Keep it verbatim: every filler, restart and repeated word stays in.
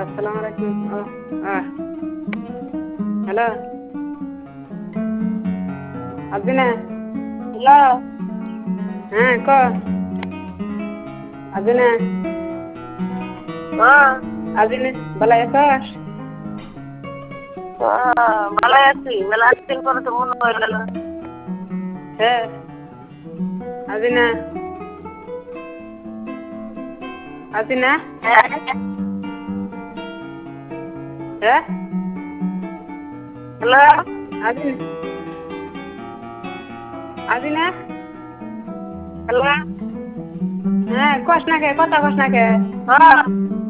আসসালামু আলাইকুম। হ্যালো আবিনা। হ্যালো। হ্যাঁ ক আবিনা। হ্যাঁ আবিনা ভালো আছিস? ভালো আছি। ভালো আছি পরে তো মনে হয়ে গেল। হ্যাঁ আবিনা আবিনা। হ্যাঁ হ্যাঁ হ্যালো। আবিনা আবিনা। হ্যালো। হ্যাঁ কস না কে কথা কস না কে? হ্যাঁ